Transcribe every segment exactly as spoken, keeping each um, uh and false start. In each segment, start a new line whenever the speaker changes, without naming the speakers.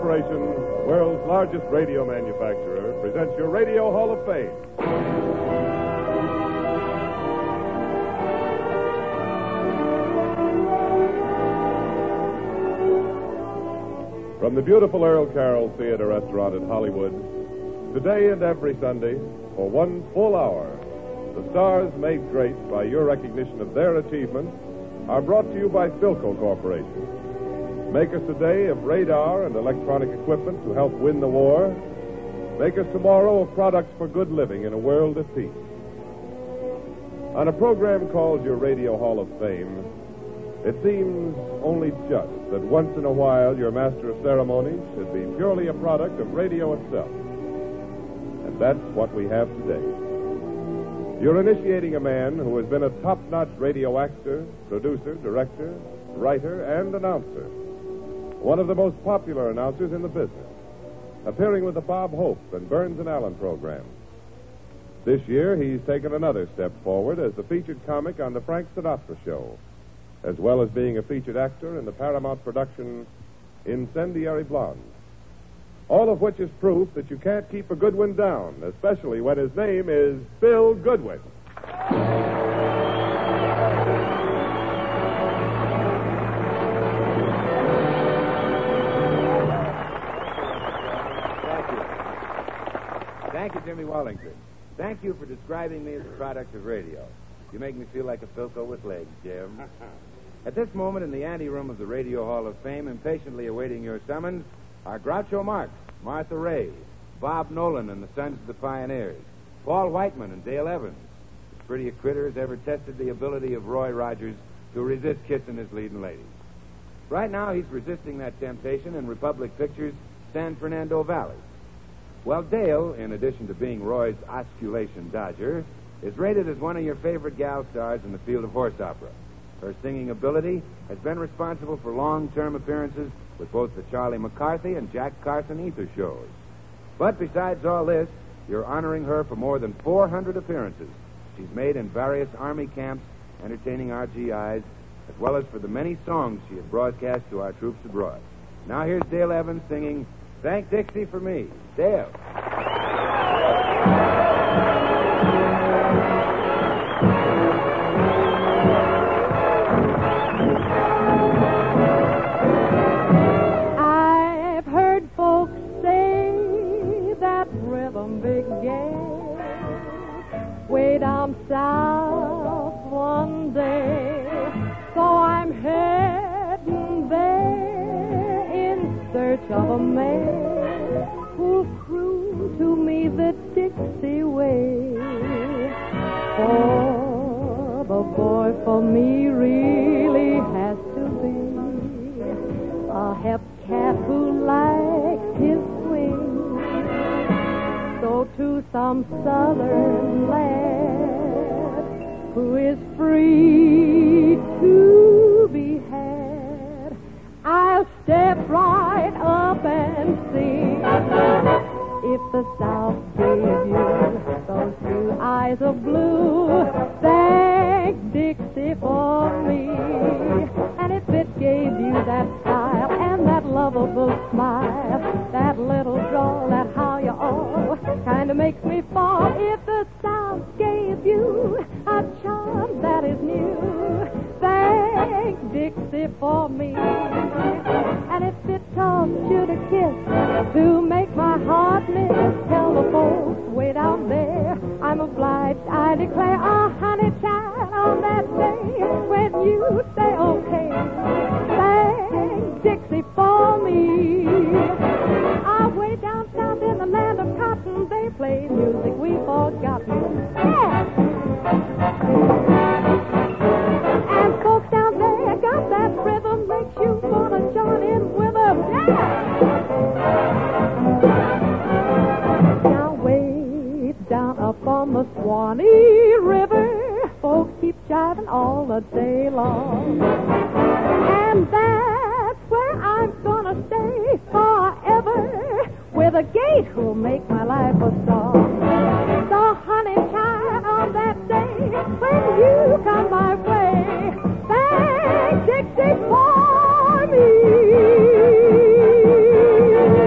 Corporation, world's largest radio manufacturer, presents your Radio Hall of Fame. From the beautiful Earl Carroll Theater Restaurant in Hollywood, today and every Sunday, for one full hour, the stars made great by your recognition of their achievements are brought to you by Philco Corporation. Makers today of radar and electronic equipment to help win the war. Makers tomorrow of products for good living in a world of peace. On a program called Your Radio Hall of Fame, it seems only just that once in a while your master of ceremonies should be purely a product of radio itself. And that's what we have today. You're initiating a man who has been a top-notch radio actor, producer, director, writer, and announcer. One of the most popular announcers in the business, appearing with the Bob Hope and Burns and Allen programs. This year, he's taken another step forward as the featured comic on the Frank Sinatra Show, as well as being a featured actor in the Paramount production Incendiary Blonde. All of which is proof that you can't keep a good one down, especially when his name is Bill Goodwin.
Thank you. Thank you, Jimmy Wallington. Thank you for describing me as a product of radio. You make me feel like a Philco with legs, Jim. At this moment in the anteroom of the Radio Hall of Fame, impatiently awaiting your summons, are Groucho Marx, Martha Ray, Bob Nolan and the Sons of the Pioneers, Paul Whiteman and Dale Evans. As pretty a critter as ever tested the ability of Roy Rogers to resist kissing his leading ladies. Right now, he's resisting that temptation in Republic Pictures' San Fernando Valley. Well, Dale, in addition to being Roy's osculation dodger, is rated as one of your favorite gal stars in the field of horse opera. Her singing ability has been responsible for long-term appearances with both the Charlie McCarthy and Jack Carson ether shows. But besides all this, you're honoring her for more than four hundred appearances she's made in various Army camps entertaining our G Is, as well as for the many songs she has broadcast to our troops abroad. Now here's Dale Evans singing Thank Dixie for Me. Dale.
Way down south one day, so I'm heading there in search of a man who'll prove to me the Dixie way. For the boy for me really has to be a hep cat who likes his swing. So to some southern lad who is free to be had, I'll step right up and sing. If the South gave you those two eyes of blue, thank Dixie for me. And if it gave you that style and that lovable smile, that little drawl, that how you all kinda makes me fall. If the South gave you a charm that is new, thank Dixie for me. And if it taught you to kiss to make my heart miss, tell the folks way down there I'm obliged, I declare, a honey child on that day when you say okay, thank Dixie for me. Ah, way down south in the land of cotton, they play music we've forgotten. Yeah! And folks down there got that rhythm, makes you wanna join in with them. Yeah! Now way down up on the Swanee River, folks keep jiving all the day long. And that's where I'm gonna stay forever, with a gate who'll make my life a song. So honey child, on that day when you come my way, thank Dixie for me.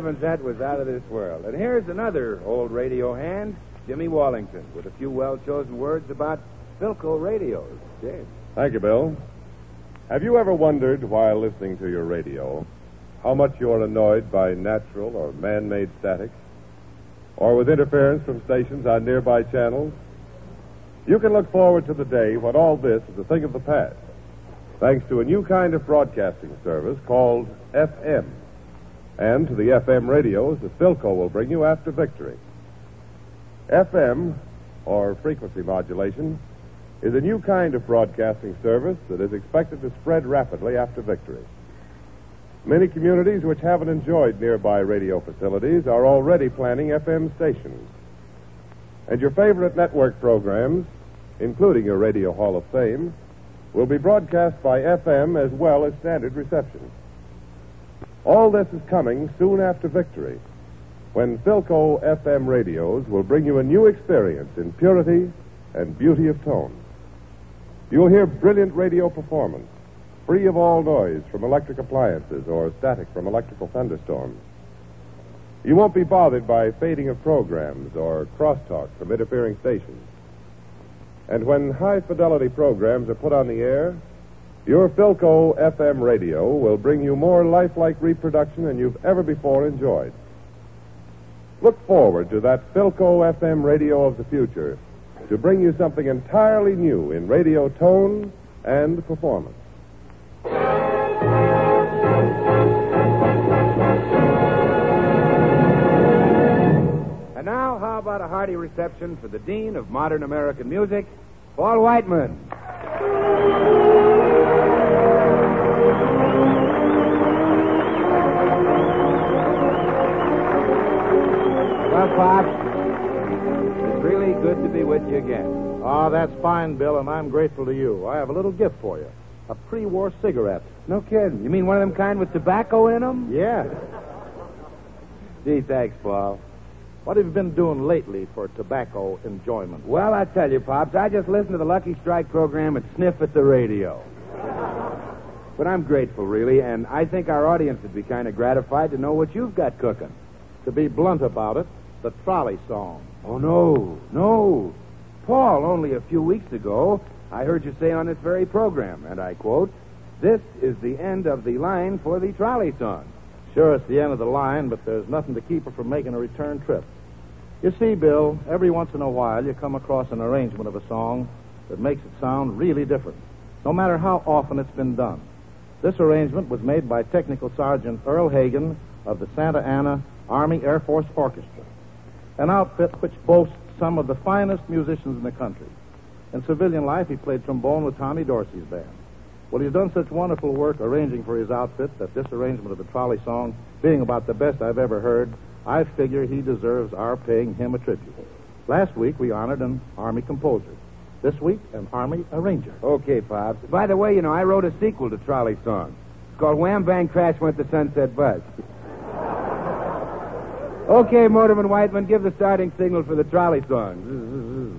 heavens, that was out of this world. And here's another old radio hand, Jimmy Wallington, with a few well-chosen words about Philco radios. James.
Thank you, Bill. Have you ever wondered, while listening to your radio, how much you are annoyed by natural or man-made statics, or with interference from stations on nearby channels? You can look forward to the day when all this is a thing of the past, thanks to a new kind of broadcasting service called F M, and to the F M radios that Philco will bring you after victory. F M, or frequency modulation, is a new kind of broadcasting service that is expected to spread rapidly after victory. Many communities which haven't enjoyed nearby radio facilities are already planning F M stations. And your favorite network programs, including your Radio Hall of Fame, will be broadcast by F M as well as standard reception. All this is coming soon after victory, when Philco F M radios will bring you a new experience in purity and beauty of tone. You'll hear brilliant radio performance, free of all noise from electric appliances or static from electrical thunderstorms. You won't be bothered by fading of programs or crosstalk from interfering stations. And when high-fidelity programs are put on the air, your Philco F M radio will bring you more lifelike reproduction than you've ever before enjoyed. Look forward to that Philco F M radio of the future to bring you something entirely new in radio tone and performance.
And now, how about a hearty reception for the Dean of Modern American Music, Paul Whiteman. Well, Pop, it's really good to be with you again.
Oh, that's fine, Bill, and I'm grateful to you. I have a little gift for you. A pre-war cigarette.
No kidding. You mean one of them kind with tobacco in them?
Yeah.
Gee, thanks, Paul.
What have you been doing lately for tobacco enjoyment?
Well, I tell you, Pops, I just listen to the Lucky Strike program and sniff at the radio. But I'm grateful, really, and I think our audience would be kind of gratified to know what you've got cooking.
To be blunt about it, the trolley song.
Oh, no, no. Paul, only a few weeks ago, I heard you say on this very program, and I quote, "This is the end of the line for the trolley song."
Sure, it's the end of the line, but there's nothing to keep her from making a return trip. You see, Bill, every once in a while you come across an arrangement of a song that makes it sound really different, no matter how often it's been done. This arrangement was made by Technical Sergeant Earl Hagen of the Santa Ana Army Air Force Orchestra, an outfit which boasts some of the finest musicians in the country. In civilian life, he played trombone with Tommy Dorsey's band. Well, he's done such wonderful work arranging for his outfit that this arrangement of the trolley song, being about the best I've ever heard, I figure he deserves our paying him a tribute. Last week, we honored an Army composer. This week, an Army arranger.
Okay, Pops. By the way, you know, I wrote a sequel to Trolley Song. It's called Wham Bang Crash Went the Sunset Buzz. Okay, Motorman Whiteman, give the starting signal for the trolley song.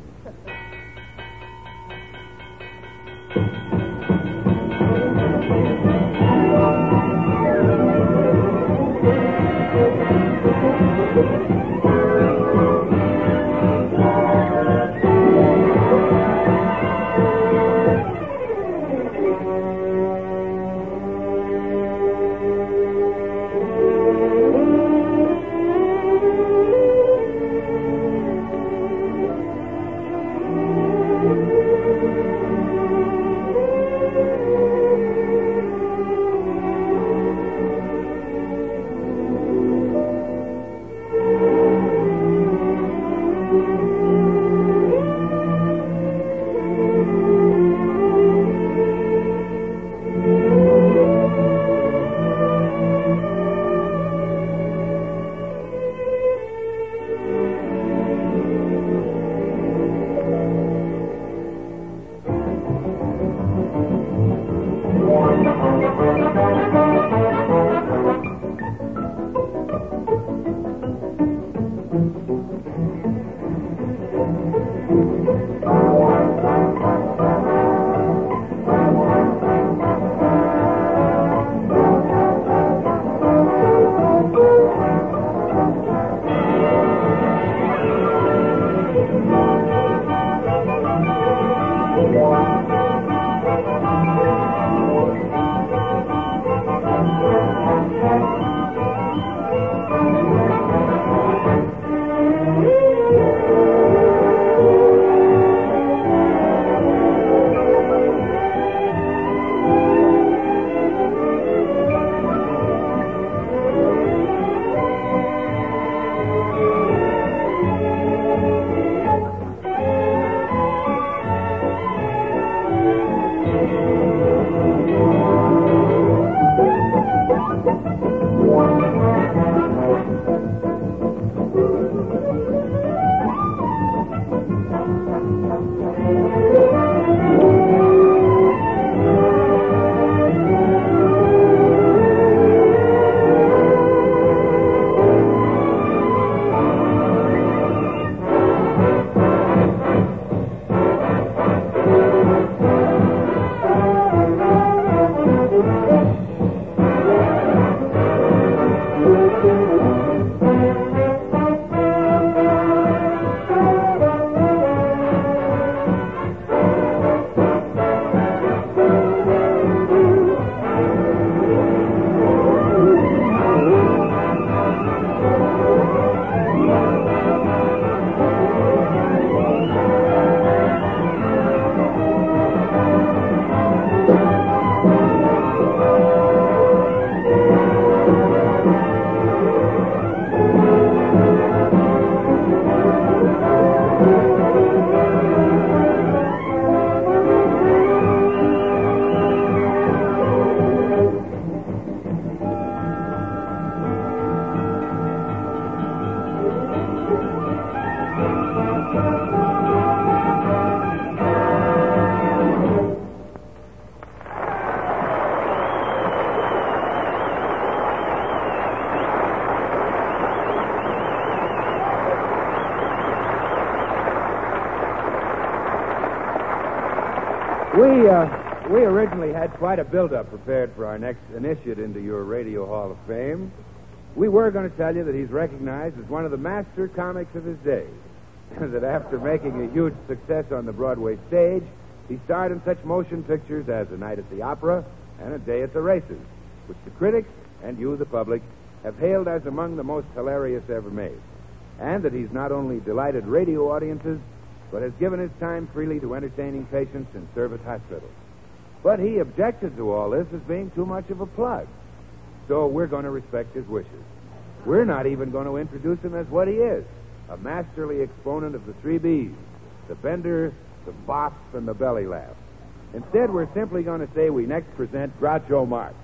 We, uh, we originally had quite a build-up prepared for our next initiate into your Radio Hall of Fame. We were going to tell you that he's recognized as one of the master comics of his day. That after making a huge success on the Broadway stage, he starred in such motion pictures as A Night at the Opera and A Day at the Races, which the critics and you, the public, have hailed as among the most hilarious ever made. And that he's not only delighted radio audiences, but has given his time freely to entertaining patients in service hospitals. But he objected to all this as being too much of a plug. So we're going to respect his wishes. We're not even going to introduce him as what he is, a masterly exponent of the three B's, the bender, the bop, and the belly laugh. Instead, we're simply going to say we next present Groucho Marx.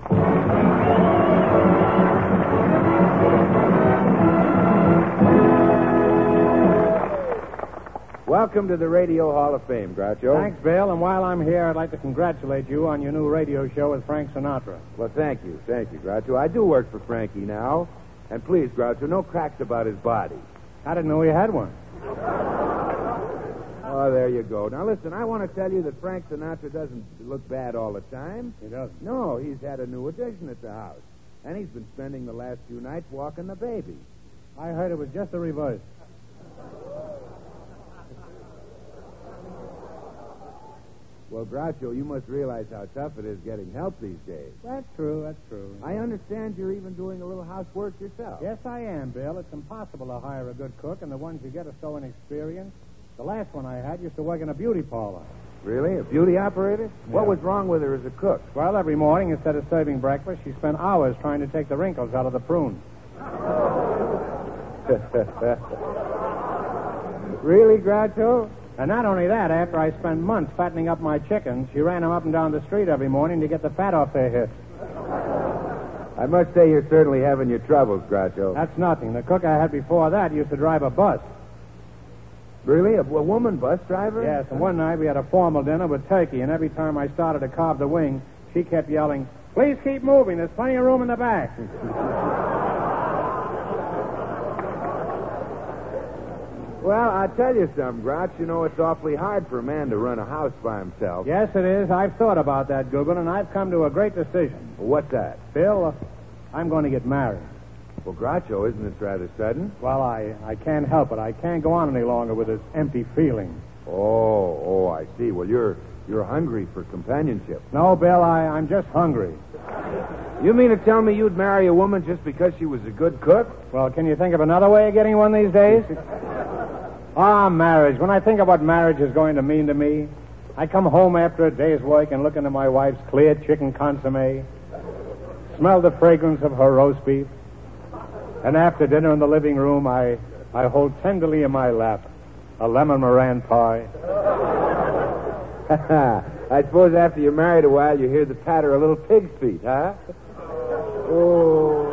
Welcome to the Radio Hall of Fame, Groucho.
Thanks, Bill. And while I'm here, I'd like to congratulate you on your new radio show with Frank Sinatra.
Well, thank you. Thank you, Groucho. I do work for Frankie now. And please, Groucho, no cracks about his body.
I didn't know you had one.
Oh, there you go. Now, listen, I want to tell you that Frank Sinatra doesn't look bad all the time.
He doesn't?
No, he's had a new addition at the house. And he's been spending the last few nights walking the baby.
I heard it was just the reverse.
Well, Groucho, you must realize how tough it is getting help these days.
That's true, that's true.
I understand you're even doing a little housework yourself.
Yes, I am, Bill. It's impossible to hire a good cook, and the ones you get are so inexperienced. The last one I had used to work in a beauty parlor.
Really? A beauty operator?
Yeah.
What was wrong with her as a cook?
Well, every morning, instead of serving breakfast, she spent hours trying to take the wrinkles out of the prunes.
Really, Groucho?
And not only that, after I spent months fattening up my chickens, she ran them up and down the street every morning to get the fat off their hips.
I must say you're certainly having your troubles, Groucho.
That's nothing. The cook I had before that used to drive a bus.
Really? A, a woman bus driver?
Yes, and one night we had a formal dinner with turkey, and every time I started to carve the wing, she kept yelling, "Please keep moving. There's plenty of room in the back."
Well, I'll tell you something, Grouch. You know, it's awfully hard for a man to run a house by himself.
Yes, it is. I've thought about that, Google, and I've come to a great decision.
What's that?
Bill, uh, I'm going to get married.
Well, Groucho, isn't this rather sudden?
Well, I, I can't help it. I can't go on any longer with this empty feeling.
Oh, oh, I see. Well, you're you're hungry for companionship.
No, Bill, I, I'm just hungry.
You mean to tell me you'd marry a woman just because she was a good cook?
Well, can you think of another way of getting one these days? Ah, marriage. When I think of what marriage is going to mean to me, I come home after a day's work and look into my wife's clear chicken consomme, smell the fragrance of her roast beef, and after dinner in the living room, I, I hold tenderly in my lap a lemon meringue pie.
I suppose after you're married a while, you hear the patter of little pig's feet, huh? Oh.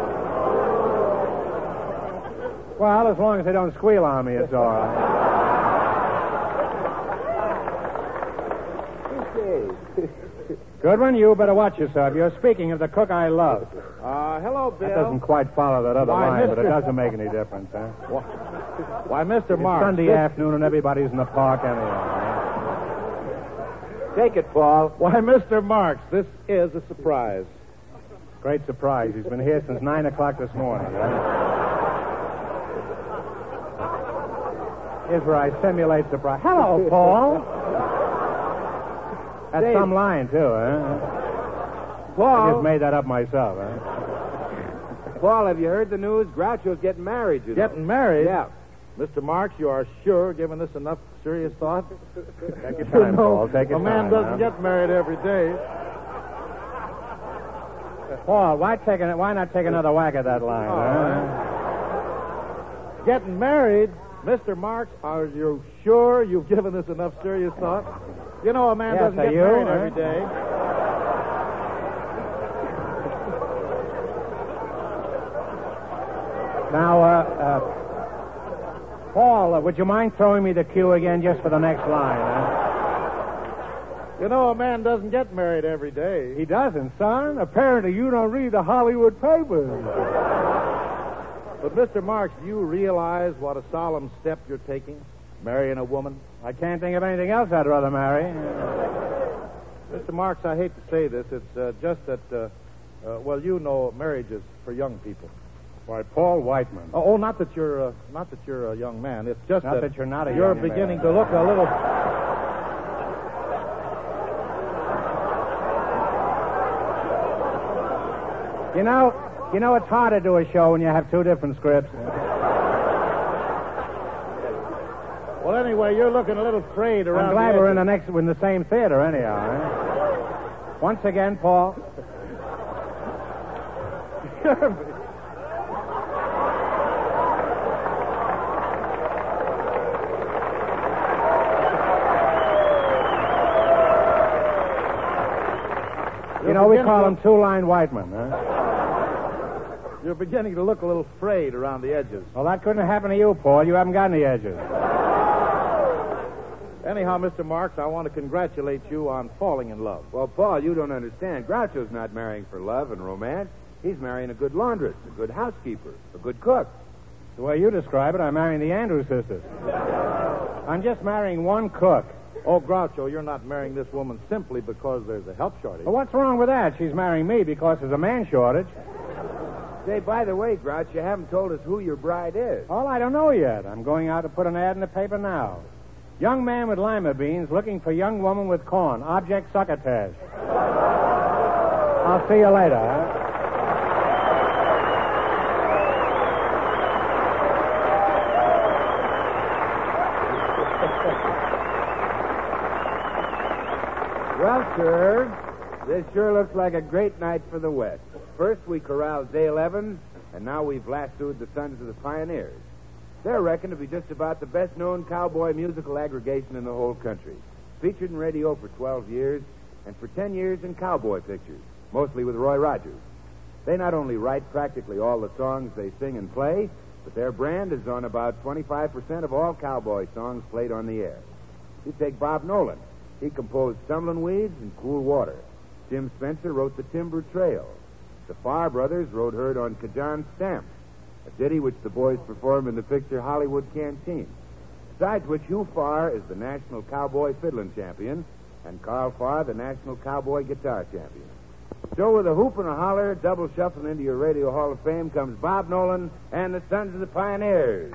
Well, as long as they don't squeal on me, it's all right.
Okay.
Goodwin, you better watch yourself. You're speaking of the cook I love.
Uh, hello, Bill.
That doesn't quite follow that other
Why,
line, but it
Mister
doesn't make any difference, huh?
Why, Mister
It's
Marks.
Sunday
this-
afternoon and everybody's in the park anyway.
Take it, Paul.
Why, Mister Marks, this is a surprise.
Great surprise. He's been here since nine o'clock this morning. Huh? Here's where I simulate surprise. Hello, Paul. That's
Dave.
some line, too, huh? I
Paul,
just made that up myself, huh?
Paul, have you heard the news? Groucho's getting married, you know.
Getting married?
Yeah.
Mister Marks, you are sure giving this enough serious thought?
Take your time, Paul. Take your
a man
time,
doesn't
huh?
get married every day.
Paul, why, take an, why not take another whack at that line, huh?
Getting married? Mister Marks, are you sure you've given this enough serious thought? You know a man
Yes,
doesn't
are
get
you,
married
huh?
every day.
Now, uh, uh, Paul, uh, would you mind throwing me the cue again just for the next line, huh?
You know a man doesn't get married every day.
He doesn't, son. Apparently you don't read the Hollywood papers.
But, Mister Marks, do you realize what a solemn step you're taking? Marrying a woman?
I can't think of anything else I'd rather marry.
Mister Marks, I hate to say this. It's uh, just that, uh, uh, well, you know marriage is for young people.
Why, Paul Whiteman.
Oh, oh not that you're, uh, not that you're a young man. It's just
Not
that,
that you're not a
you're
young
beginning
man.
to look a little.
You know, you know, it's hard to do a show when you have two different scripts.
Well, anyway, you're looking a little frayed around.
I'm glad
the
we're in the
edges.
next, in the same theater, anyhow. Eh? Once again, Paul. You know, we call him Two-Line Whiteman, huh?
You're beginning to look a little frayed around the edges.
Well, that couldn't happen to you, Paul. You haven't got any edges.
Anyhow, Mister Marks, I want to congratulate you on falling in love.
Well, Paul, you don't understand. Groucho's not marrying for love and romance. He's marrying a good laundress, a good housekeeper, a good cook.
The way you describe it, I'm marrying the Andrews sisters. I'm just marrying one cook.
Oh, Groucho, you're not marrying this woman simply because there's a help shortage.
Well, what's wrong with that? She's marrying me because there's a man shortage.
Say, by the way, Grouch, you haven't told us who your bride is.
Oh, I don't know yet. I'm going out to put an ad in the paper now. Young man with lima beans looking for young woman with corn. Object succotash. I'll see you later, huh?
Well, sir, this sure looks like a great night for the West. First, we corralled Dale Evans, and now we've lassoed the Sons of the Pioneers. They're reckoned to be just about the best-known cowboy musical aggregation in the whole country. Featured in radio for twelve years, and for ten years in cowboy pictures, mostly with Roy Rogers. They not only write practically all the songs they sing and play, but their brand is on about twenty-five percent of all cowboy songs played on the air. You take Bob Nolan. He composed Stumbling Weeds and Cool Water. Jim Spencer wrote The Timber Trail. The Farr brothers wrote Heard on Cajon Stamp, a ditty which the boys performed in the picture Hollywood Canteen. Besides which, Hugh Farr is the national cowboy fiddling champion, and Carl Farr the national cowboy guitar champion. So with a hoop and a holler, double shuffling into your Radio Hall of Fame comes Bob Nolan and the Sons of the Pioneers.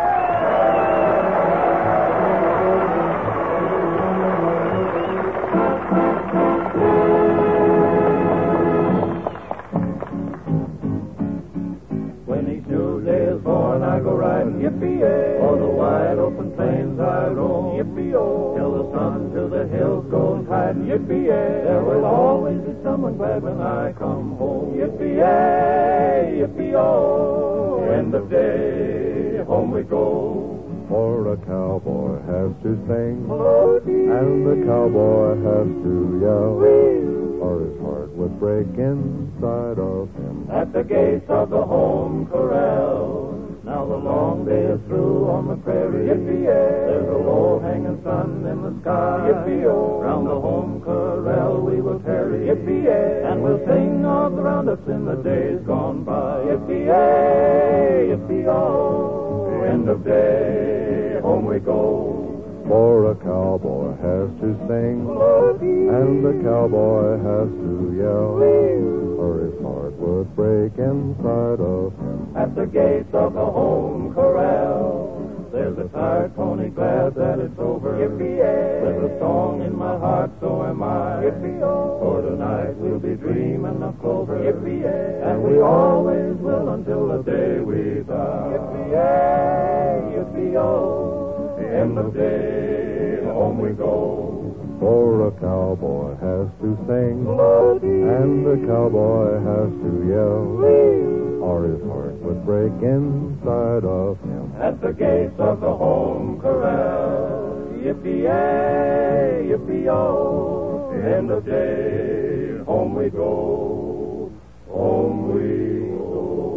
Yippee-yay, o'er the wide open plains I roam. Yippee-oh, till the sun to the hills goes hiding. Yippee-yay, there will always be someone glad when I come home. Yippee-yay, yippee-oh, end of day, home we go.
For a cowboy has to sing,
Melody,
and the cowboy has to yell,
wheel,
or his heart would break inside of him.
at the gates of the home corral. Now the long day is through on the prairie. Yippee-yay, there's a low-hanging sun in the sky. Yippee-oh, round the home corral we will tarry. Yippee-yay, and we'll sing of the roundups in the days gone by. Yippee-yay, yippee-oh, end of day, home we go.
For a cowboy has to sing, and the cowboy has to yell, or his heart would break inside of him.
At the gates of the home corral, there's a tired pony glad that it's over. Yippee-yay, there's a song in my heart, so am I. Yippee-oh, for tonight we'll be dreaming of clover. Yippee-yay, and we always will until the day we die. Yippee-yay, yippee-oh, the end of day, home we go.
For a cowboy has to sing, and the cowboy has to yell, or his heart would break inside of him.
At the gates of the home corral, yippee-yay, yippee-oh, the end of day, home we go, home we go.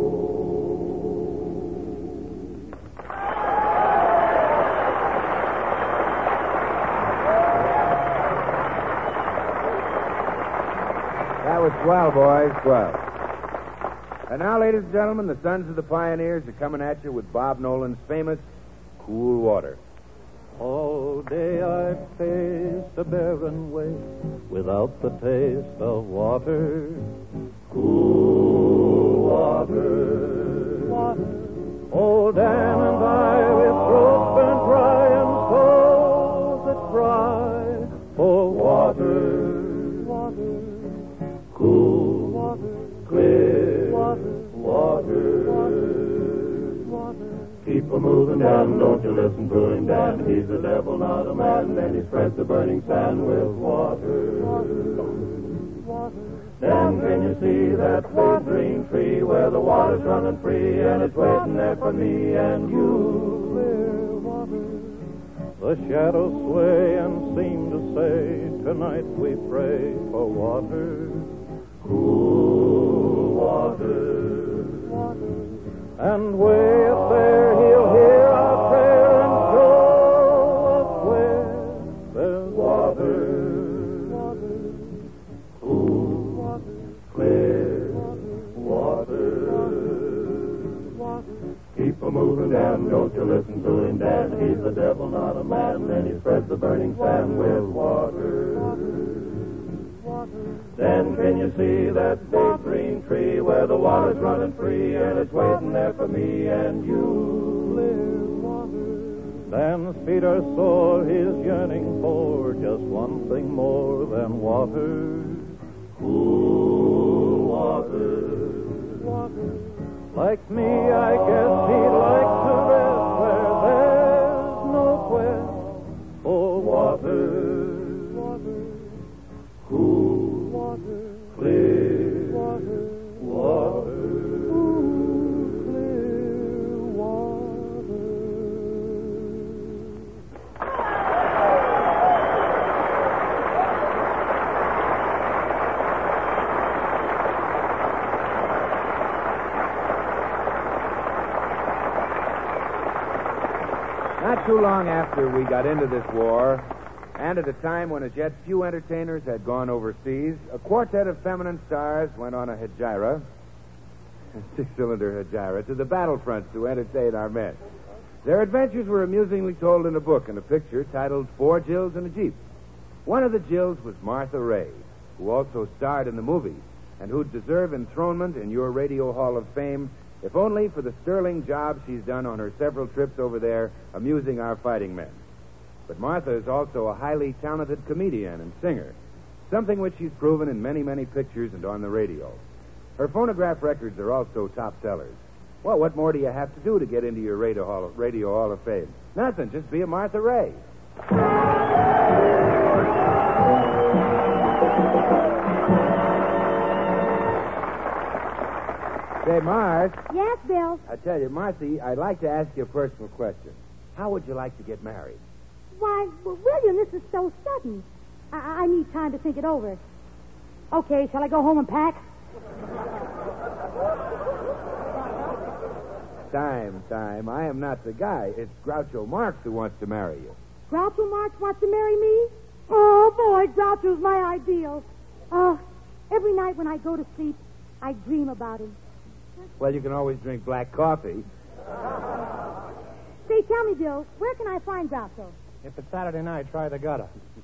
That was swell, boys, swell. And now, ladies and gentlemen, the Sons of the Pioneers are coming at you with Bob Nolan's famous Cool Water.
All day I've paced a barren way without the taste of water. Cool water. Water. Old Dan and I, with throats burnt dry and souls that cry for water. Water. Cool. Water. Clear. Water. Water. Water. Keep a moving, Dan, don't you listen to him, Dan. He's the devil, not a man. Then he spreads the burning sand with water. Water. Water. Dan, can you see that big green tree where the water's running free and it's waiting there for me and you? Clear water. The shadows sway and seem to say, tonight we pray for water. Cool water. Water. And way up there he'll hear our prayer and show us where there's water. Water. Cool water. Clear water. Water. Keep a moving, Dan, don't you listen to him, Dan. He's the devil, not a man. Then he spreads the burning sand with water. Then can you see that big green tree where the water's running free and it's waiting there for me and you? Clear water. Dan's feet are sore, he's yearning for just one thing more than water. Cool water. Water. Like me, I guess he'd like to rest where there's no quest for water. Water. Cool. Water. Clear. Water. Water. Ooh, clear water.
Not too long after we got into this war, and at a time when as yet few entertainers had gone overseas, a quartet of feminine stars went on a hegira, a six-cylinder hegira, to the battlefronts to entertain our men. Their adventures were amusingly told in a book and a picture titled Four Jills in a Jeep. One of the Jills was Martha Ray, who also starred in the movie, and who'd deserve enthronement in your Radio Hall of Fame, if only for the sterling job she's done on her several trips over there amusing our fighting men. But Martha is also a highly talented comedian and singer, something which she's proven in many, many pictures and on the radio. Her phonograph records are also top sellers. Well, what more do you have to do to get into your Radio Hall of, radio Hall of Fame? Nothing, just be a Martha Ray. Say, Martha.
Yes, Bill.
I tell you, Martha, I'd like to ask you a personal question. How would you like to get married?
Why, well, William, this is so sudden. I-, I need time to think it over. Okay, shall I go home and pack?
Time, time. I am not the guy. It's Groucho Marx who wants to marry you.
Groucho Marx wants to marry me? Oh, boy, Groucho's my ideal. Oh, every night when I go to sleep, I dream about him.
Well, you can always drink black coffee.
Say, tell me, Bill, where can I find Groucho?
If it's Saturday night, try the gutter.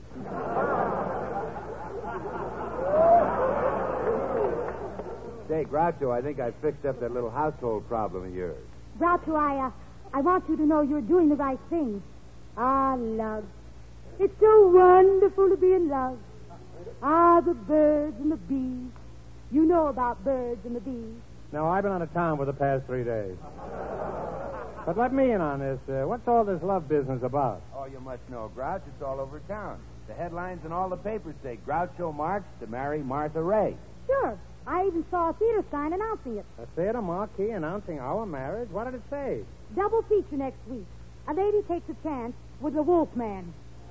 Say, Groucho, I think I fixed up that little household problem of yours.
Groucho, I, uh, I want you to know you're doing the right thing. Ah, love. It's so wonderful to be in love. Ah, the birds and the bees. You know about birds and the bees.
No, I've been out of town for the past three days. But let me in on this. Uh, what's all this love business about?
Oh, you must know, Grouch. It's all over town. The headlines in all the papers say Groucho Marx to marry Martha Ray.
Sure. I even saw a theater sign announcing it.
A theater marquee announcing our marriage? What did it say?
Double feature next week. A lady takes a chance with the Wolfman.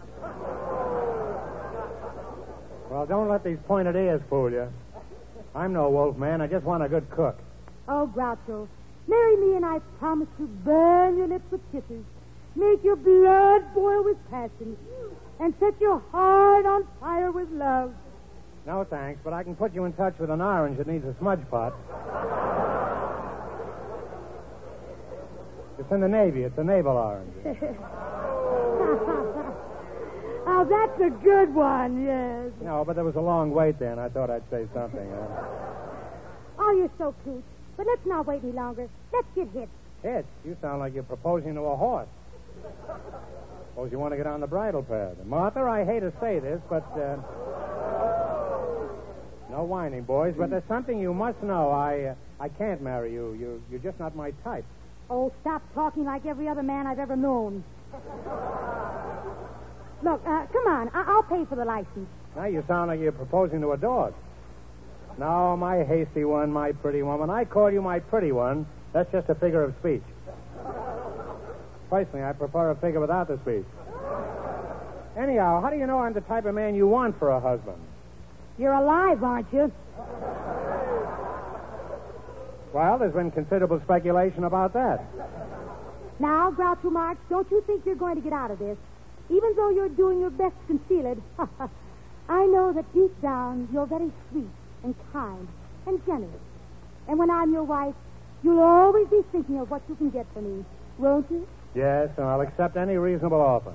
Well, don't let these pointed ears fool you. I'm no Wolfman. I just want a good cook.
Oh, Groucho, marry me and I promise to burn your lips with kisses, make your blood boil with passion, and set your heart on fire with love.
No, thanks, but I can put you in touch with an orange that needs a smudge pot. It's in the Navy. It's a naval orange.
Now, Oh, that's a good one, yes.
No, but there was a long wait then. I thought I'd say something. Huh?
Oh, you're so cute. But let's not wait any longer. Let's get hit.
Hitch, you sound like you're proposing to a horse. Suppose you want to get on the bridle pad. Martha, I hate to say this, but... Uh... No whining, boys, but there's something you must know. I uh, I can't marry you. you. You're just not my type.
Oh, stop talking like every other man I've ever known. Look, uh, come on. I- I'll pay for the license.
Now you sound like you're proposing to a dog. No, my hasty one, my pretty one. When I call you my pretty one, that's just a figure of speech. Personally, I prefer a figure without the speech. Anyhow, how do you know I'm the type of man you want for a husband?
You're alive, aren't you?
Well, there's been considerable speculation about that.
Now, Groucho Marx, don't you think you're going to get out of this? Even though you're doing your best to conceal it, I know that deep down you're very sweet and kind and generous. And when I'm your wife, you'll always be thinking of what you can get for me, won't you?
Yes, and I'll accept any reasonable offer.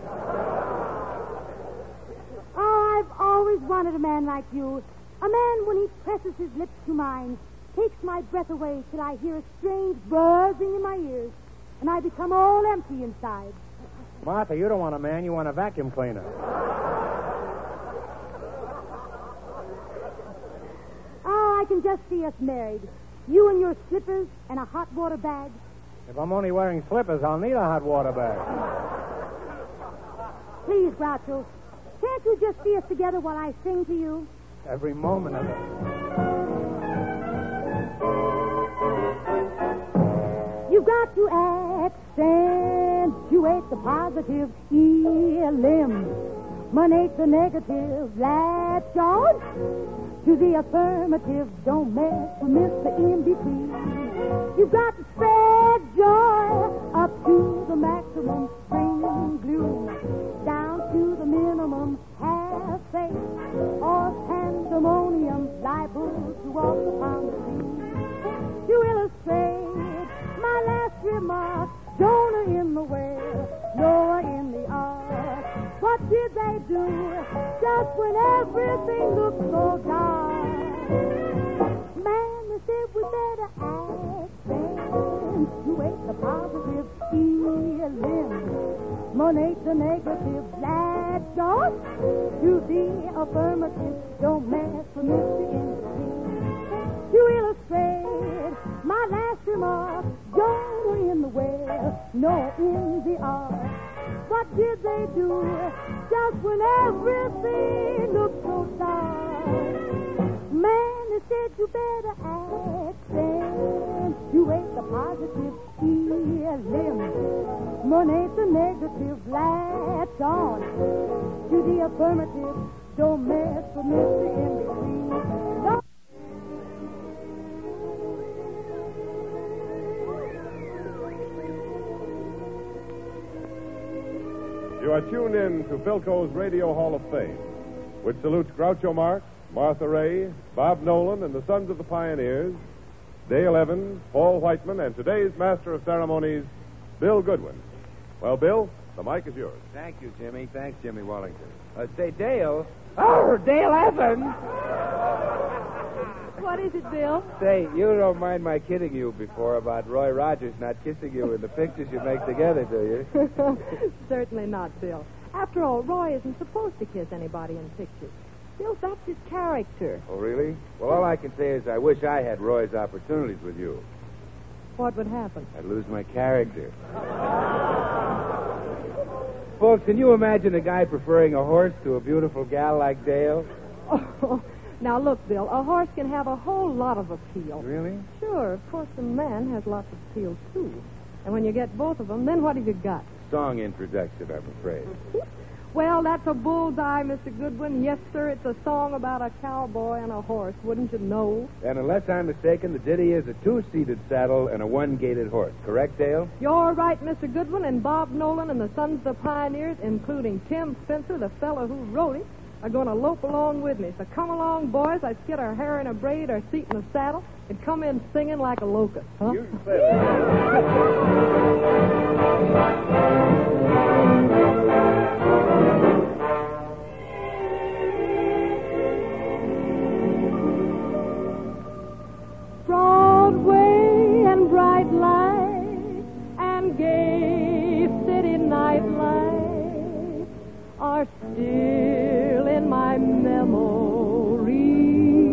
Oh, I've always wanted a man like you. A man, when he presses his lips to mine, takes my breath away till I hear a strange buzzing in my ears, and I become all empty inside.
Martha, you don't want a man, you want a vacuum cleaner.
Oh, I can just see us married. You and your slippers and a hot water bag.
If I'm only wearing slippers, I'll need a hot water bag.
Please, Groucho, can't you just see us together while I sing to you?
Every moment of it.
You've got to accentuate the positive, eliminate the negative, latch on to the affirmative, don't mess with Mister In-Between. You've got to spread joy up to the maximum, bring gloom down to the minimum, have faith or pandemonium, liable to walk upon the sea. To illustrate my last remark, Jonah in the whale, Noah in the ark. What did they do just when everything looked so dark? Man, they said we better accentuate the positive, eliminate the negative, latch on to the affirmative, don't mess with Mister In-Between. To illustrate my last remark, Jonah in the whale, Noah in the ark. What did they do just when everything looked so dark? Man, they said you better accentuate the positive, eliminate the negative, latch on to the affirmative, don't mess with Mister In-Between. Don't
You are tuned in to Philco's Radio Hall of Fame, which salutes Groucho Marx, Martha Ray, Bob Nolan, and the Sons of the Pioneers, Dale Evans, Paul Whiteman, and today's Master of Ceremonies, Bill Goodwin. Well, Bill, the mic is yours.
Thank you, Jimmy. Thanks, Jimmy Wallington. Uh, say, Dale. Oh, Dale Evans!
What is it, Bill?
Say, you don't mind my kidding you before about Roy Rogers not kissing you in the pictures you make together, do you?
Certainly not, Bill. After all, Roy isn't supposed to kiss anybody in pictures. Bill, that's his character.
Oh, really? Well, all I can say is I wish I had Roy's opportunities with you.
What would happen?
I'd lose my character. Folks, can you imagine a guy preferring a horse to a beautiful gal like Dale?
Oh, now look, Bill, a horse can have a whole lot of appeal.
Really?
Sure, of course, a man has lots of appeal, too. And when you get both of them, then what have you got?
Song introduction, I'm afraid.
Well, that's a bullseye, Mister Goodwin. Yes, sir, it's a song about a cowboy and a horse, wouldn't you know?
And unless I'm mistaken, the ditty is a two-seated saddle and a one-gated horse. Correct, Dale?
You're right, Mister Goodwin, and Bob Nolan and the Sons of the Pioneers, including Tim Spencer, the fellow who wrote it, are going to lope along with me. So come along, boys. Let's get our hair in a braid, our seat in a saddle, and come in singing like a locust, huh?
You said it.
are still in my memory.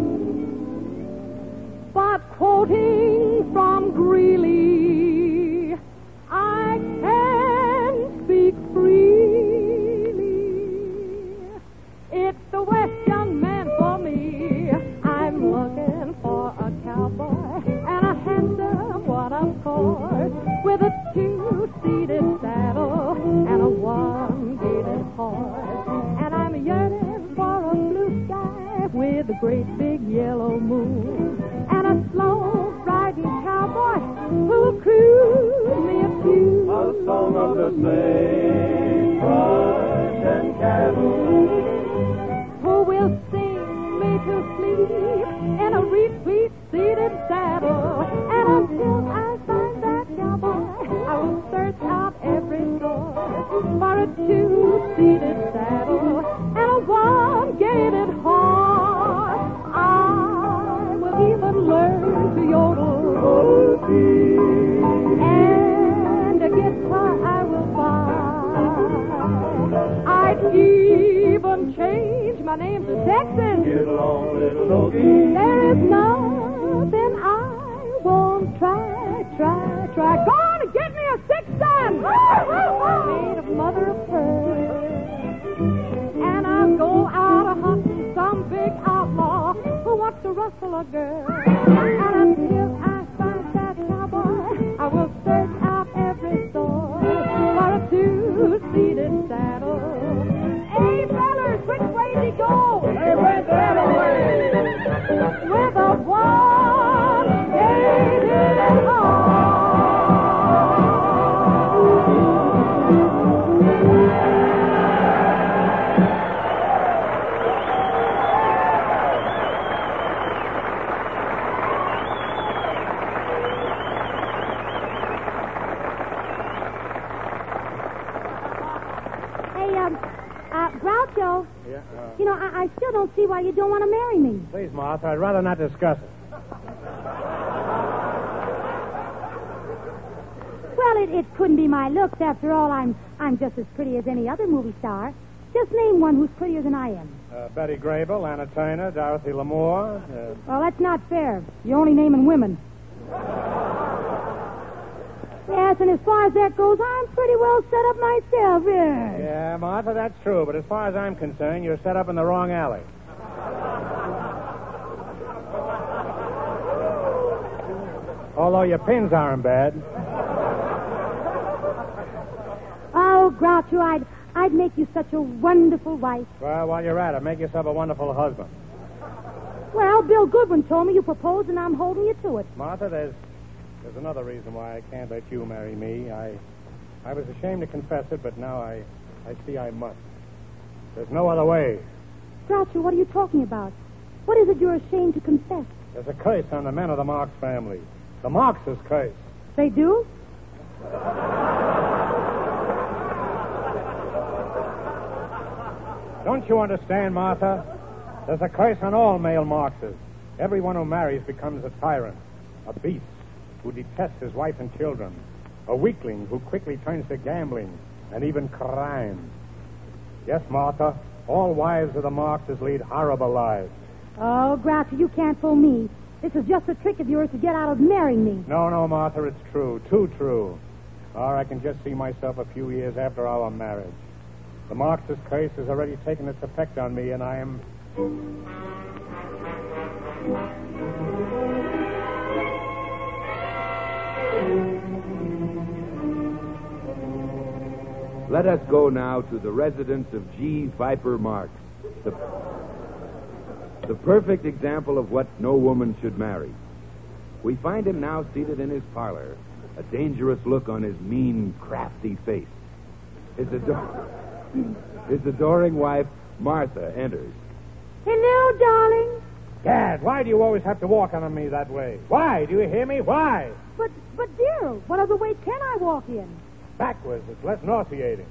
But quoting from Greeley, I can speak freely. It's the West, young man, for me. I'm looking for a cowboy and a handsome one, of course, with a two-seated saddle and a one-gated horse. And I'm yearning for a blue sky with a great big yellow moon and a slow-riding cowboy who'll cruise me a tune.
A song of the sagebrush and cattle,
who will sing me to sleep in a retweet-seated saddle. And until I find that cowboy, I will search out every store for a two-seated saddle and a one-gated horse. I will even learn to yodel, and a guitar I will buy. I'd even change my name to Texas.
Get along, little doggy.
There is nothing I won't try, try, try. Go on and get me a six-gun made of mother of pearl. And I'll go out a-hunting some big outlaw who wants to rustle a girl. And until I find that cowboy, I will search out every store for a two-seated saddle. Hey, fellas, which way did he go?
They went that way.
With a one-gated horse. Hey, um, uh, Groucho,
Yeah, uh,
you know, I, I still don't see why you don't want to marry me.
please, Martha, I'd rather not discuss it.
Well, it, it couldn't be my looks. After all, I'm I'm just as pretty as any other movie star. Just name one who's prettier than I am.
Uh, Betty Grable, Anna Turner, Dorothy Lamour. Uh,
Well, that's not fair. You're only naming women. Yes, and as far as that goes, I'm pretty well set up myself, yes.
yeah, Martha, that's true. But as far as I'm concerned, you're set up in the wrong alley. Although your pins aren't bad.
Oh, Groucho, I'd, I'd make you such a wonderful wife.
Well, while you're at it, make yourself a wonderful husband.
Well, Bill Goodwin told me you proposed, and I'm holding you to it.
Martha, there's there's another reason why I can't let you marry me. I I was ashamed to confess it, but now I, I see I must. There's no other way.
Groucho, what are you talking about? What is it you're ashamed to confess?
There's a curse on the men of the Marx family. The Marx's curse.
They do?
Don't you understand, Martha? There's a curse on all male Marxes. Everyone who marries becomes a tyrant, a beast who detests his wife and children, a weakling who quickly turns to gambling and even crime. Yes, Martha, all wives of the Marxes lead horrible lives.
Oh, Groucho, you can't fool me. This is just a trick of yours to get out of marrying me.
No, no, Martha, it's true, too true. Or I can just see myself a few years after our marriage. The Marxist curse has already taken its effect on me, and I am...
Let us go now to the residence of G. Viper Marx, the, the perfect example of what no woman should marry. We find him now seated in his parlor, a dangerous look on his mean, crafty face. His, ador- his adoring wife, Martha, enters.
Hello, darling.
Dad, why do you always have to walk on me that way? Why? Do you hear me? Why?
But, but dear, what other way can I walk in?
Backwards. It's less nauseating.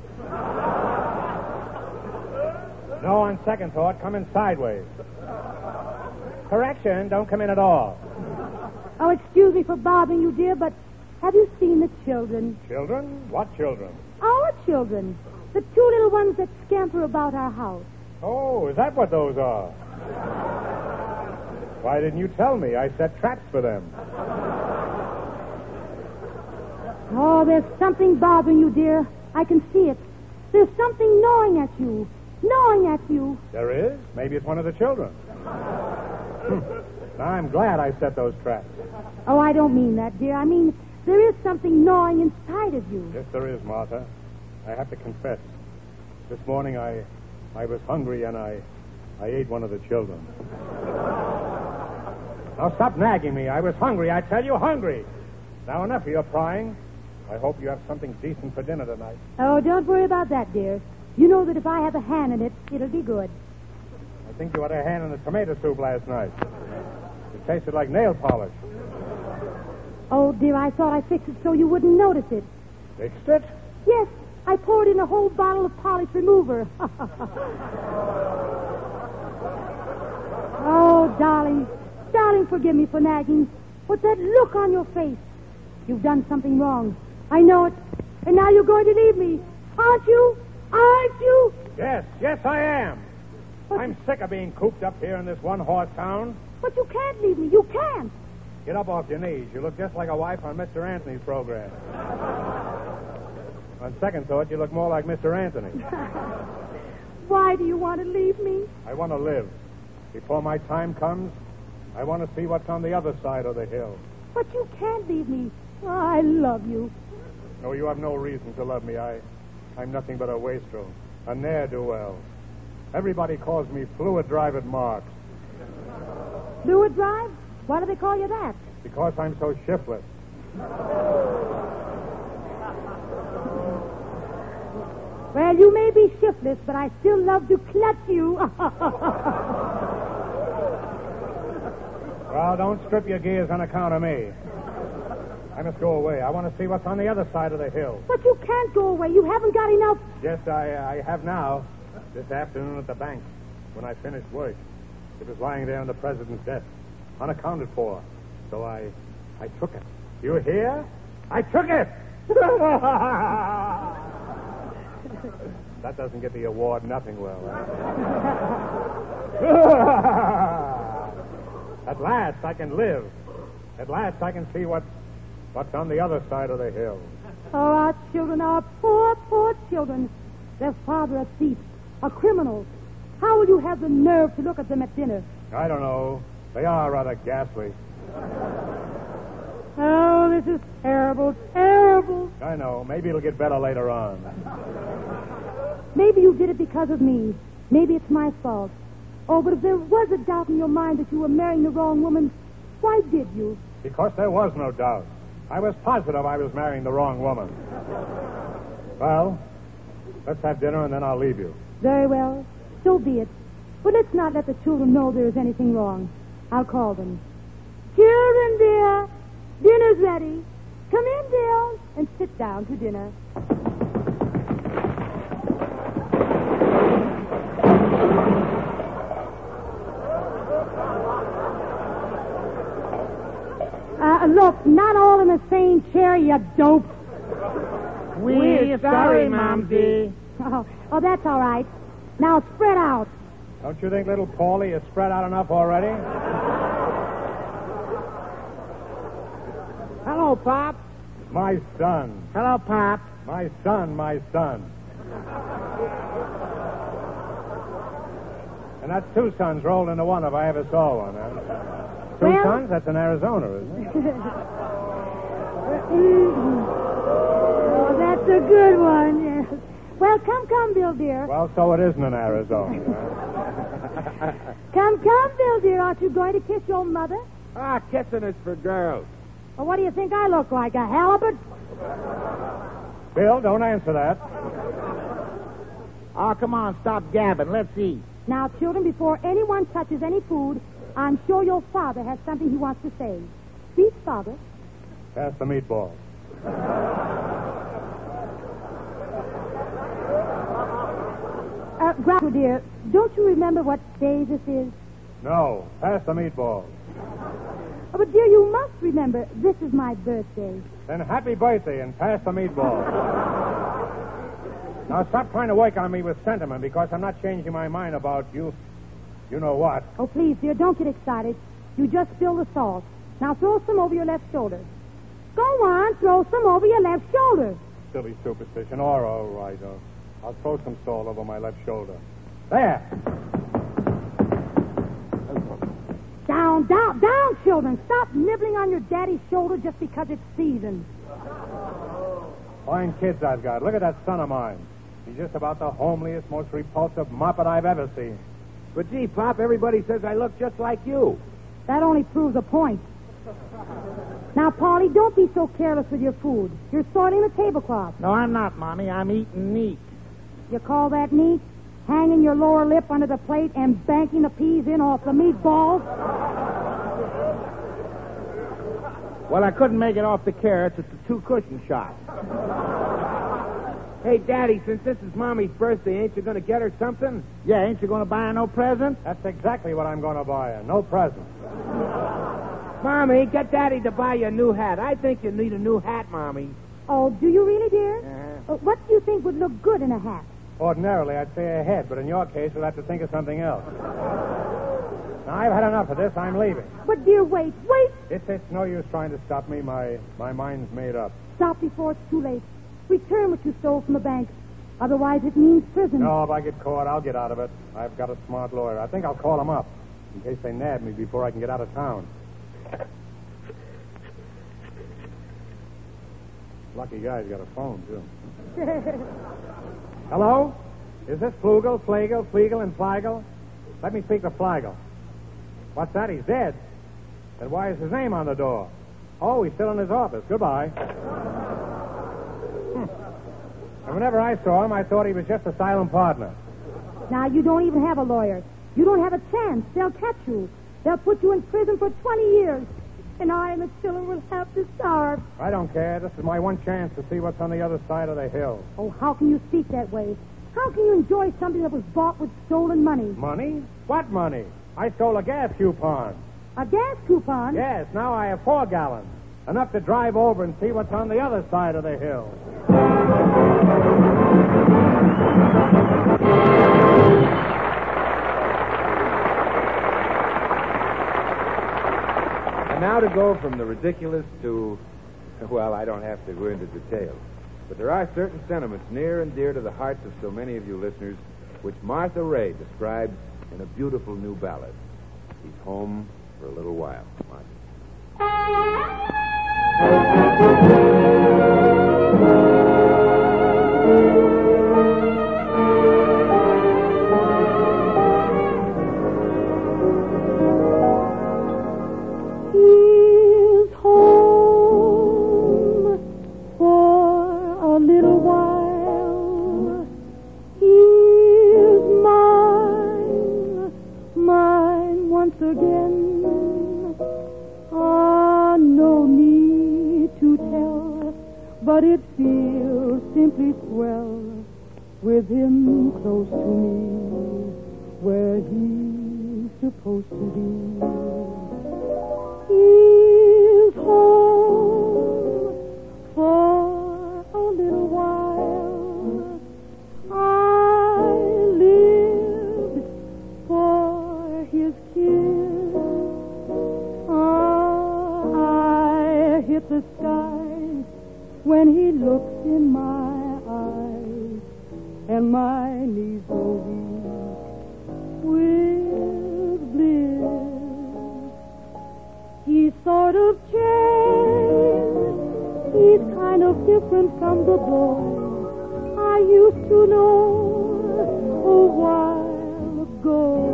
No, on second thought, come in sideways. Correction, don't come in at all.
Oh, excuse me for bothering you, dear, but have you seen the children?
Children? What children?
Our children. The two little ones that scamper about our house.
Oh, is that what those are? Why didn't you tell me? I set traps for them.
Oh, there's something bothering you, dear. I can see it. There's something gnawing at you. Gnawing at you.
There is? Maybe it's one of the children. Now, I'm glad I set those traps.
Oh, I don't mean that, dear. I mean, there is something gnawing inside of you.
Yes, there is, Martha. I have to confess. This morning I I was hungry and I I ate one of the children. Now stop nagging me. I was hungry. I tell you, hungry. Now enough of your prying. I hope you have something decent for dinner tonight.
Oh, don't worry about that, dear. You know that if I have a hand in it, it'll be good.
I think you had a hand in the tomato soup last night. It tasted like nail polish.
Oh, dear, I thought I fixed it so you wouldn't notice it.
Fixed it?
Yes, I poured in a whole bottle of polish remover. Oh, darling, darling, forgive me for nagging. But that look on your face. You've done something wrong. I know it. And now you're going to leave me. Aren't you? Aren't you?
Yes, yes, I am. But I'm sick of being cooped up here in this one-horse town.
But you can't leave me. You can't.
Get up off your knees. You look just like a wife on Mister Anthony's program. On second thought, you look more like Mister Anthony.
Why do you want to leave me?
I want to live. Before my time comes, I want to see what's on the other side of the hill.
But you can't leave me. Oh, I love you.
No, you have no reason to love me. I, I'm nothing but a wastrel, a ne'er-do-well. Everybody calls me Fluid Drive at Marks.
Fluid Drive? Why do they call you that?
Because I'm so shiftless.
Well, you may be shiftless, but I still love to clutch you.
Well, don't strip your gears on account of me. I must go away. I want to see what's on the other side of the hill.
But you can't go away. You haven't got enough.
Yes, I, I have now. This afternoon at the bank, when I finished work. It was lying there on the president's desk, unaccounted for. So I, I took it. You hear? I took it! That doesn't get the award, nothing will. At last I can live. At last I can see what's, what's on the other side of the hill.
Oh, our children, our poor, poor children. Their father a thief, a criminal. How will you have the nerve to look at them at dinner?
I don't know. They are rather ghastly.
Oh, this is terrible, terrible.
I know. Maybe it'll get better later on.
Maybe you did it because of me. Maybe it's my fault. Oh, but if there was a doubt in your mind that you were marrying the wrong woman, why did you?
Because there was no doubt. I was positive I was marrying the wrong woman. Well, let's have dinner and then I'll leave you.
Very well. So be it. But let's not let the children know there is anything wrong. I'll call them. Children, dear, dinner's ready. Come in, dear, and sit down to dinner. Uh, look, not all in the same chair, you dope.
We're sorry, Momsy.
Oh, oh, that's all right. Now spread out.
Don't you think little Paulie is spread out enough already?
Hello, Pop.
My son.
Hello, Pop.
My son, my son. And that's two sons rolled into one if I ever saw one, huh? Two
Well-
sons? That's in Arizona, isn't it?
Oh, that's a good one, yes. Well, come, come, Bill, dear.
Well, so it isn't in Arizona. Huh?
Come, come, Bill, dear. Aren't you going to kiss your mother?
Ah, kissing is for girls.
Or what do you think I look like, a halibut?
Bill, don't answer that.
Oh, come on, stop gabbing. Let's eat.
Now, children, before anyone touches any food, I'm sure your father has something he wants to say. Speak, Father.
Pass the meatballs.
Uh, Grandpa, dear, don't you remember what day this is?
No, pass the meatballs.
Oh, but, dear, you must remember, this is my birthday.
Then happy birthday and pass the meatballs. Now, stop trying to work on me with sentiment, because I'm not changing my mind about you. You know what?
Oh, please, dear, don't get excited. You just spilled the salt. Now throw some over your left shoulder. Go on, throw some over your left shoulder.
Silly superstition. All, all right. Uh, I'll throw some salt over my left shoulder. There.
Down, down, down, children. Stop nibbling on your daddy's shoulder just because it's seasoned.
Fine kids I've got. Look at that son of mine. He's just about the homeliest, most repulsive moppet I've ever seen.
But, gee, Pop, everybody says I look just like you.
That only proves a point. Now, Polly, don't be so careless with your food. You're soiling the tablecloth.
No, I'm not, Mommy. I'm eating neat.
You call that neat? Hanging your lower lip under the plate and banking the peas in off the meatballs?
Well, I couldn't make it off the carrots. It's a two-cushion shot.
Hey, Daddy, since this is Mommy's birthday, ain't you going to get her something?
Yeah, ain't you going to buy her no present?
That's exactly what I'm going to buy her. No present.
Mommy, get Daddy to buy you a new hat. I think you need a new hat, Mommy.
Oh, do you really, dear?
Uh-huh.
Uh, what do you think would look good in a hat?
Ordinarily, I'd say a head, but in your case, we'll have to think of something else. Now, I've had enough of this. I'm leaving.
But, dear, wait, wait.
It's, it's no use trying to stop me. My, my mind's made up.
Stop before it's too late. Return what you stole from the bank. Otherwise, it means prison.
No, if I get caught, I'll get out of it. I've got a smart lawyer. I think I'll call him up in case they nab me before I can get out of town. Lucky guy's got a phone, too. Hello? Is this Flugel, Flagel, Flegel, and Fleigel? Let me speak to Fleigel. What's that? He's dead. Then why is his name on the door? Oh, he's still in his office. Goodbye. Hmm. And whenever I saw him, I thought he was just a silent partner.
Now, you don't even have a lawyer. You don't have a chance. They'll catch you. They'll put you in prison for twenty years. And I and the children will have to starve.
I don't care. This is my one chance to see what's on the other side of the hill.
Oh, how can you speak that way? How can you enjoy something that was bought with stolen money?
Money? What money? I stole a gas coupon.
A gas coupon?
Yes, now I have four gallons. Enough to drive over and see what's on the other side of the hill.
And now to go from the ridiculous to, well, I don't have to go into details. But there are certain sentiments near and dear to the hearts of so many of you listeners, which Martha Ray describes in a beautiful new ballad. He's home for a little while. Martha.
But it feels simply swell with him close to me, where he's supposed to be. He's home for a little while. I lived for his kiss. Ah, I hit the sky when he looks in my eyes, and my knees go weak with bliss. He's sort of changed. He's kind of different from the boy I used to know a while ago.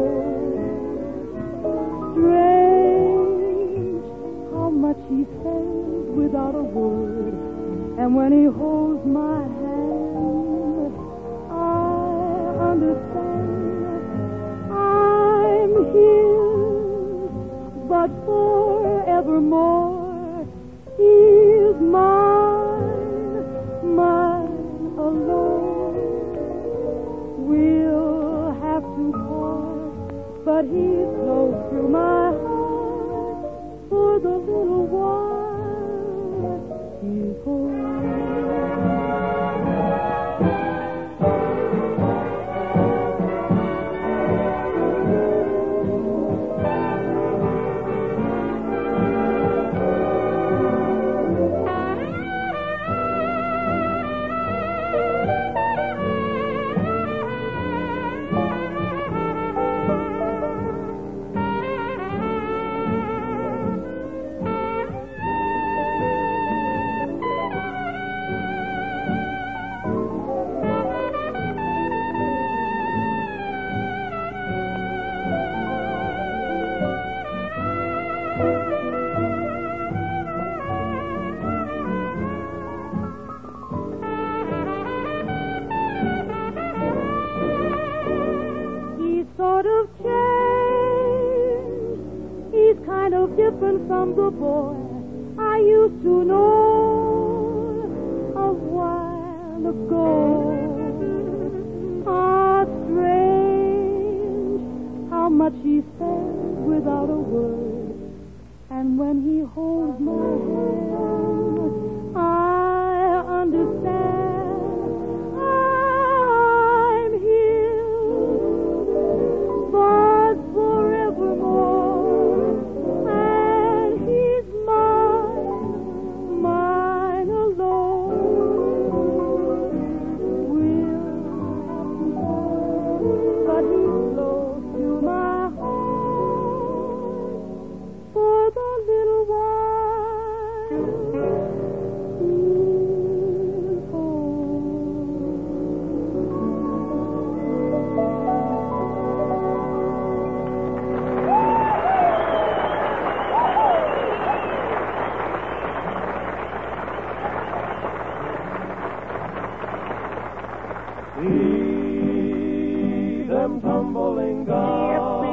Strange how much he said without a word. And when he holds my hand, I understand I'm his, but forevermore he's mine, mine alone. We'll have to part, but he's close to my heart for the little while he's home. coming from the boy I used to know a while ago. Ah, strange how much he says without a word. And when he holds my hand, I understand. I'm healed, but forevermore. And he's mine, mine alone. We'll have to part, but he's close to my heart for the little while he's
See them tumbling down.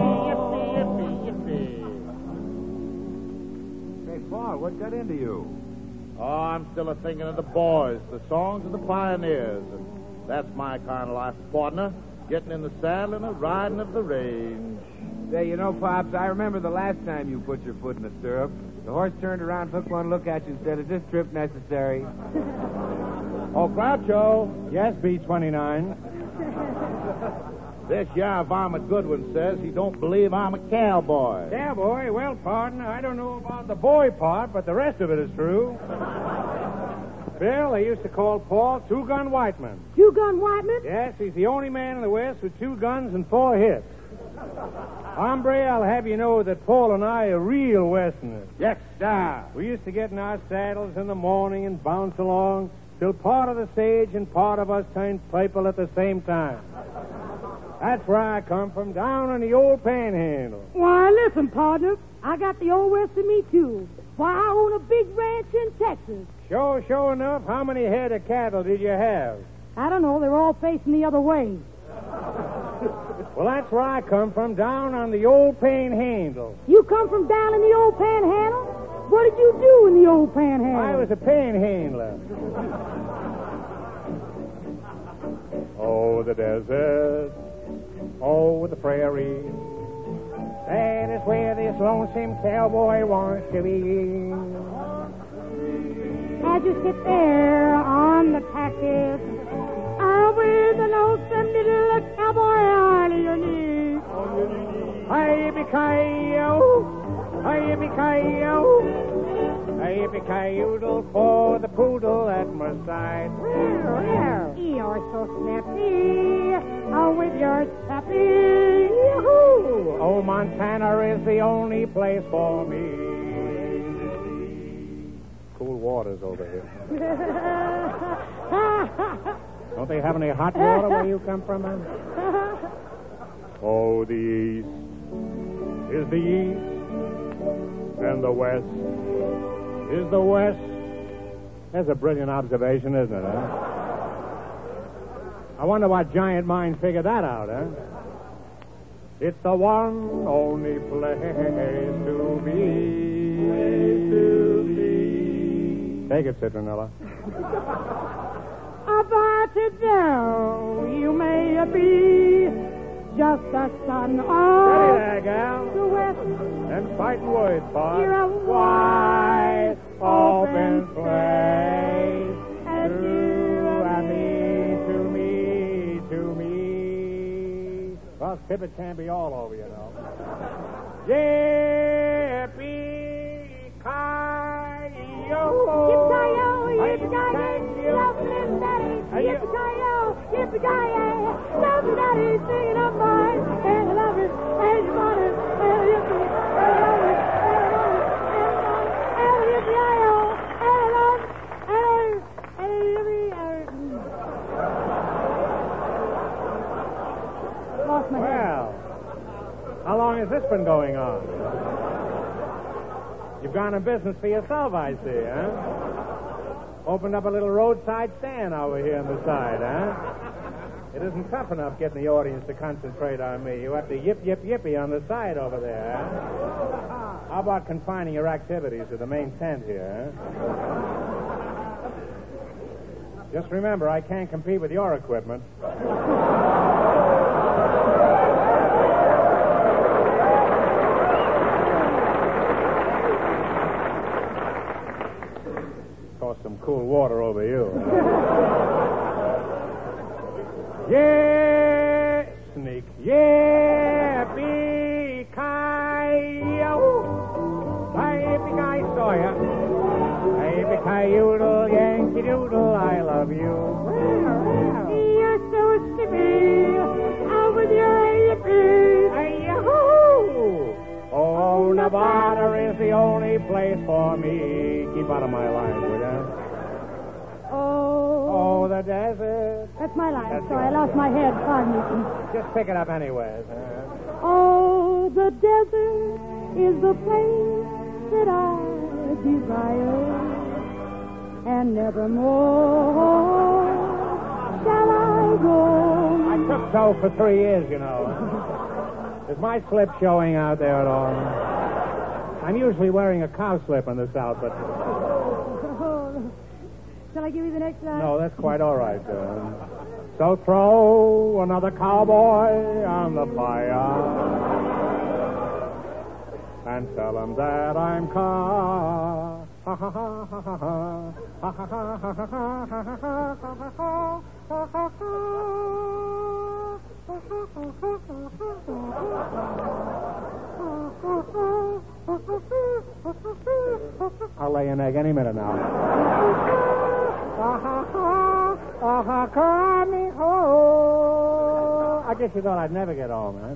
Hey, Paul, what got into you?
Oh, I'm still a thinking of the boys, the songs of the pioneers. And that's my kind of life, partner. Getting in the saddle and a riding of the range.
Say, you know, Pops, I remember the last time you put your foot in the stirrup. The horse turned around, took one look at you, and said, "Is this trip necessary?"
Oh, Groucho. Yes, B twenty-nine.
This year, Varmint Goodwin says he don't believe I'm a cowboy.
Cowboy? Well, partner, I don't know about the boy part, but the rest of it is true. Bill, they used to call Paul Two-Gun Whiteman.
Two-Gun Whiteman?
Yes, he's the only man in the West with two guns and four hits. Hombre, I'll have you know that Paul and I are real Westerners.
Yes, sir.
We used to get in our saddles in the morning and bounce along till part of the sage and part of us turned purple at the same time. That's where I come from, down on the old panhandle.
Why, listen, partner. I got the old West in me, too. Why, I own a big ranch in Texas.
Sure, sure enough, how many head of cattle did you have?
I don't know. They're all facing the other way.
Well, that's where I come from, down on the old panhandle.
You come from down in the old panhandle? What did you do in the old panhandle?
I was a panhandler. Oh, the desert. Oh, the prairie. That is where this lonesome cowboy wants to be.
As you sit there on the cactus, uh, with an lonesome little cowboy on your knee.
Hi-yippee-ki-yo, hi-yippee-ki-yo, hi-yippee-ki-yoodle for the poodle at my side.
You're so snappy, oh, with your chappy. Yahoo!
Oh, Montana is the only place for me. Cool waters over here. Don't they have any hot water where you come from, man? Oh, the east is the east, and the west is the west. That's a brilliant observation, isn't it, huh? I wonder what giant mind figured that out, huh? It's the one only place to be. To be. Take it, Citronella.
But though you may be just the son of
Steady there, gal.
the West,
And fighting words, Bob.
you're a wide,
open place.
and
To
you
and me, to me, to me. Well, Tippett can't be all over, you know. Yippee-ki-yo.
Yippee-ki-yo, yippee-ki-yo, love little daddy. Yippee-ki-yo, yippee-ki-yo, love little daddy, singing of mine. And I love it, and you want it, and yippee, and I love it, and I want it, and I yippee-ki-yo, and I love it, and I, and I yippee, and lost my head.
Well, how long has this been going on? You've gone in business for yourself, I see, huh? Opened up a little roadside stand over here on the side, huh? It isn't tough enough getting the audience to concentrate on me. You have to yip, yip, yippee on the side over there. Huh? How about confining your activities to the main tent here? Huh? Just remember, I can't compete with your equipment. Toss some cool water over you. Yeah, sneak. Yeah, be-ki-yo. Yippee-ki Sawyer. Yippee-ki-yoodle, Yankee Doodle, I love you.
You're so snippy. Out with your yippee.
Yahoo! Oh, Nevada is the only place for me. Keep out of my line, will ya?
Oh.
Oh, the desert.
That's my line.
That's
Sorry, I
yours.
lost my head. Pardon me.
Just pick it up anyways. Huh?
Oh, the desert is the place that I desire, and nevermore shall I roam.
I took so for three years, you know. Is my slip showing out there at all? I'm usually wearing a cow slip in the South, but...
Shall I give you the next line?
No, that's quite all right. Uh, so throw another cowboy on the fire and tell him that I'm car. Ha ha ha ha ha ha ha ha ha ha ha ha I'll lay an egg any minute now. I guess you thought I'd never get home, huh?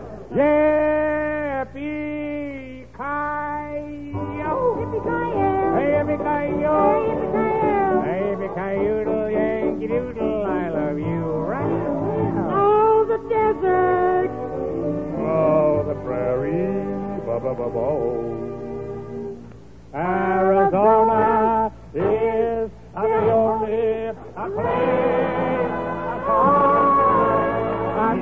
Yippee-ki-yo.
Yippee-ki-yo.
Yippee-ki-yo.
Yippee-ki-yo.
Yippee-ki-yoodle, Yankee Doodle, I love you. Right?
Oh, the desert.
Oh, the prairie. Ba-ba-ba-bo. Arizona is the only a place I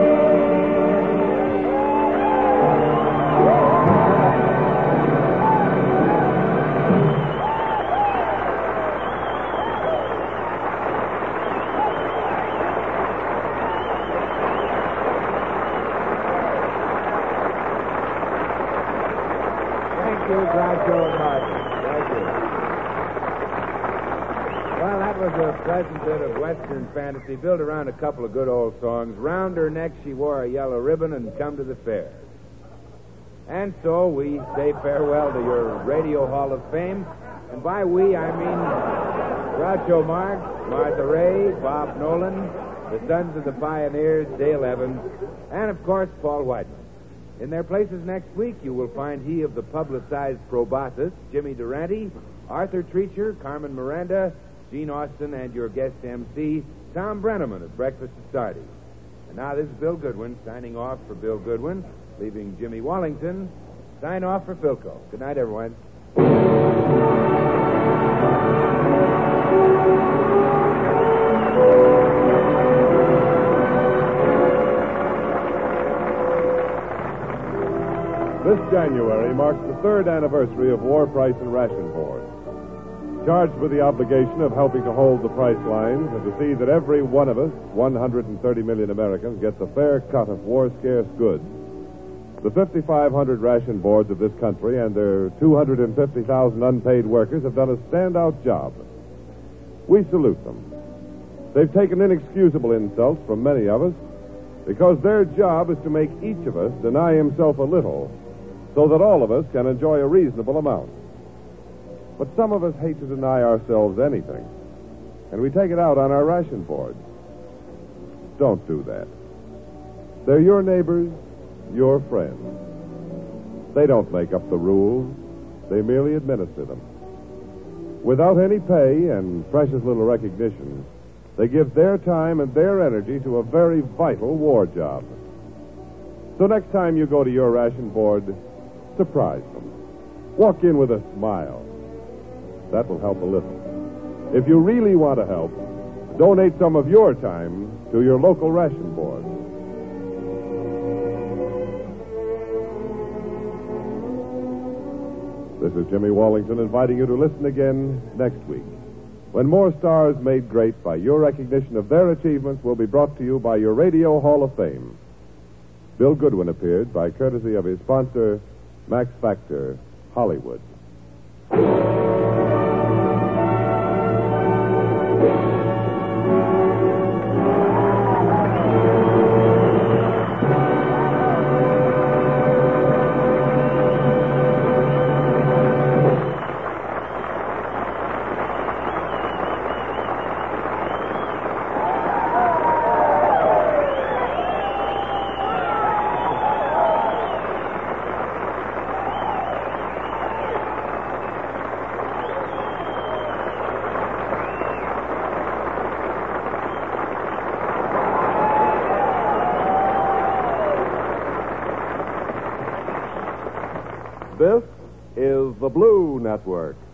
Thank you, Groucho and Martin. Thank you. Well, that was a pleasant bit of Western fantasy built around a couple of good old songs. Round her neck she wore a yellow ribbon and come to the fair. And so we say farewell to your Radio Hall of Fame. And by we, I mean Groucho Marx, Martha Ray, Bob Nolan, the Sons of the Pioneers, Dale Evans, and, of course, Paul Whiteman. In their places next week, you will find he of the publicized proboscis, Jimmy Durante, Arthur Treacher, Carmen Miranda, Gene Austin, and your guest M C, Tom Brenneman of Breakfast at Sardi's. And now this is Bill Goodwin signing off for Bill Goodwin, leaving Jimmy Wallington. Sign off for Philco. Good night, everyone.
This January marks the third anniversary of War Price and Ration Board. Charged with the obligation of helping to hold the price lines and to see that every one of us, one hundred thirty million Americans, gets a fair cut of war-scarce goods, the fifty-five hundred ration boards of this country and their two hundred fifty thousand unpaid workers have done a standout job. We salute them. They've taken inexcusable insults from many of us because their job is to make each of us deny himself a little so that all of us can enjoy a reasonable amount. But some of us hate to deny ourselves anything, and we take it out on our ration boards. Don't do that. They're your neighbors, your friends. They don't make up the rules. They merely administer them. Without any pay and precious little recognition, they give their time and their energy to a very vital war job. So next time you go to your ration board, surprise them. Walk in with a smile. That will help a little. If you really want to help, donate some of your time to your local ration board. This is Jimmy Wallington inviting you to listen again next week, when more stars made great by your recognition of their achievements will be brought to you by your Radio Hall of Fame. Bill Goodwin appeared by courtesy of his sponsor, Max Factor, Hollywood. This is the Blue Network.